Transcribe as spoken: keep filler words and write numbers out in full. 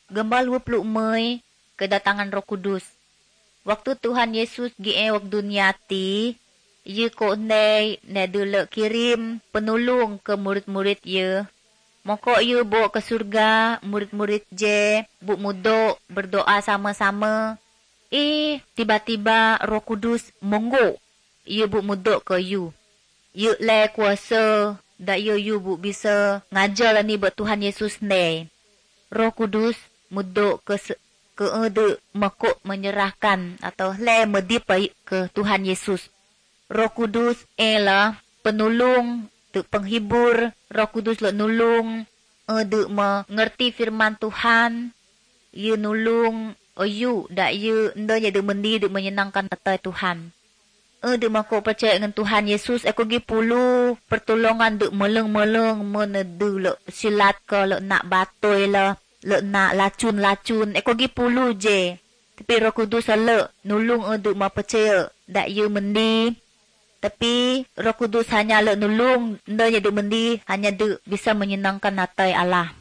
Gembal dua puluh Mei, kedatangan Roh Kudus. Waktu Tuhan Yesus gi wak dunia ti, ye ko ndai ne dulu kirim penolong ke murid-murid ye. Moko ye bawa ke surga, murid-murid je, bu mudok berdoa sama-sama. Eh, tiba-tiba Roh Kudus monggo. Ye bu mudok ke you. Ye le kuasa, dak ye you bu bisa ngajar ni buat Tuhan Yesus ne. Roh Kudus mudok ke ke ede makuk menyerahkan atau le medipai ke Tuhan Yesus. Roh Kudus ialah penolong, tu penghibur. Roh Kudus le nulung ede mengerti firman Tuhan. Ye nulung ayu dak ye ndanya de mendi de menyenangkan hati Tuhan. Ede makuk percaya dengan Tuhan Yesus, aku gi pulu pertolongan de meleng-meleng menedu le silat ke le nak batoi le le nak lacun-lacun. Aku gi pulu je. Tapi Roh Kudus le nulung ede ma percaya dak ye mendi. Tapi Roh Kudus hanya le nulung ndanya de mendi hanya de bisa menyenangkan hati Allah.